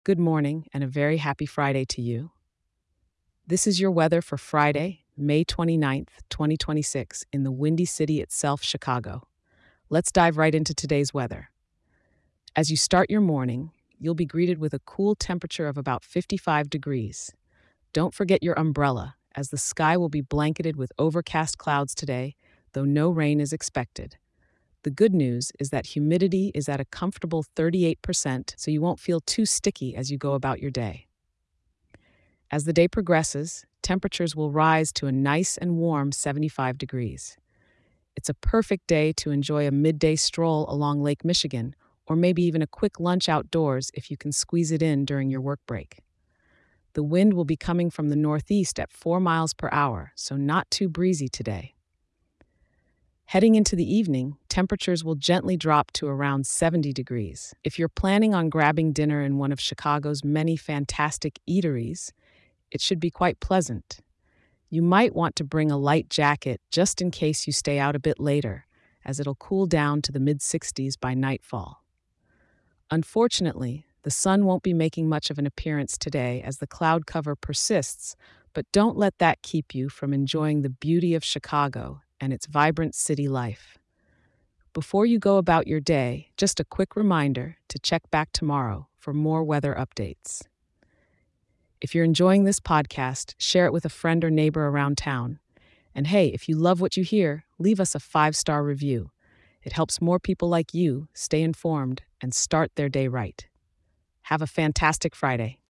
Good morning and a very happy Friday to you. This is your weather for Friday, May 29th, 2026, in the windy city itself, Chicago. Let's dive right into today's weather. As you start your morning, you'll be greeted with a cool temperature of about 55 degrees. Don't forget your umbrella, as the sky will be blanketed with overcast clouds today, though no rain is expected. The good news is that humidity is at a comfortable 38%, so you won't feel too sticky as you go about your day. As the day progresses, temperatures will rise to a nice and warm 75 degrees. It's a perfect day to enjoy a midday stroll along Lake Michigan, or maybe even a quick lunch outdoors if you can squeeze it in during your work break. The wind will be coming from the northeast at 4 miles per hour, so not too breezy today. Heading into the evening, temperatures will gently drop to around 70 degrees. If you're planning on grabbing dinner in one of Chicago's many fantastic eateries, it should be quite pleasant. You might want to bring a light jacket just in case you stay out a bit later, as it'll cool down to the mid 60s by nightfall. Unfortunately, the sun won't be making much of an appearance today as the cloud cover persists, but don't let that keep you from enjoying the beauty of Chicago and its vibrant city life. Before you go about your day, just a quick reminder to check back tomorrow for more weather updates. If you're enjoying this podcast, share it with a friend or neighbor around town. And hey, if you love what you hear, leave us a 5-star review. It helps more people like you stay informed and start their day right. Have a fantastic Friday.